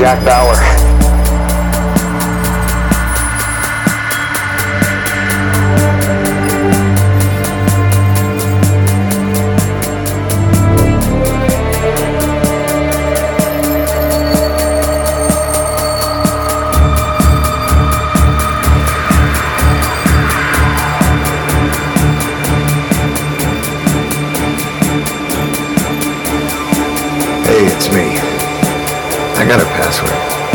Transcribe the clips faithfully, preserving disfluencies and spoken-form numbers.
Jack Bauer. Hey, it's me. I got a password.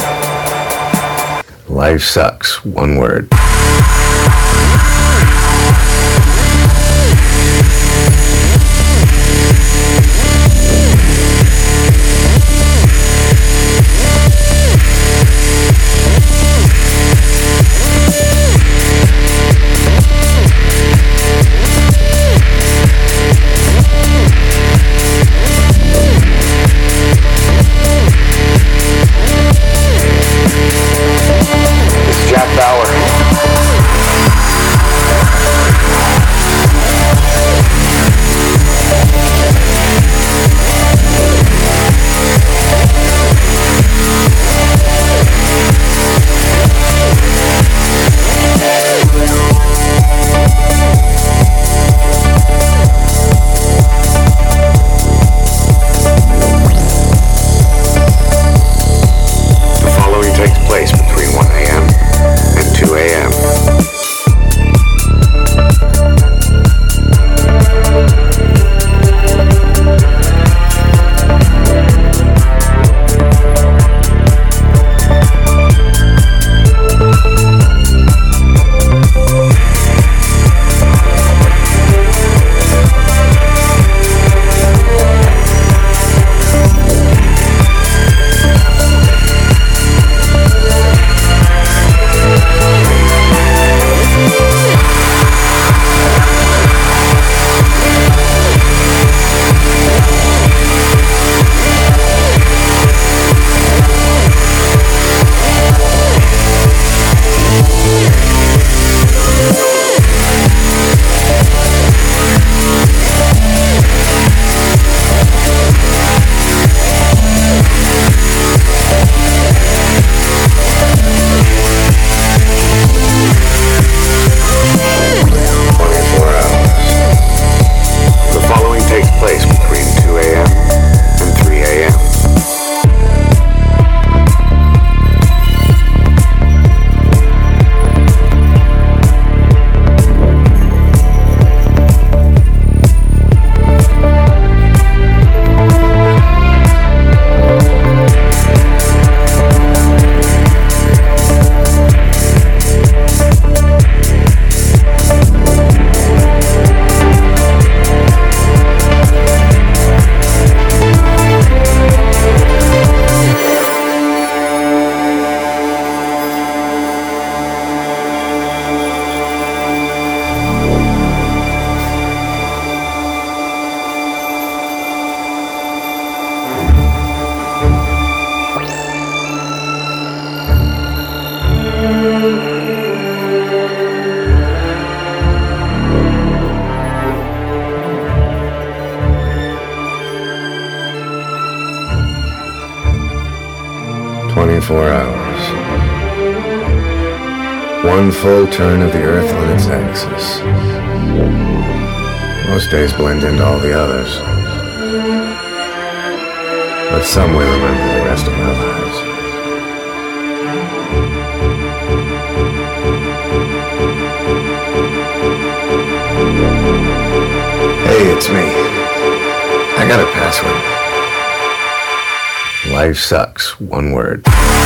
Life sucks. One word. Jack Bauer. The following takes place between one a.m. and two a.m. twenty-four hours. The following takes place between two a.m. and three a.m. twenty-four hours. One full turn of the Earth on its axis. Most days blend into all the others. But some we remember the rest of our lives. Hey, it's me. I got a password. Life sucks. One word.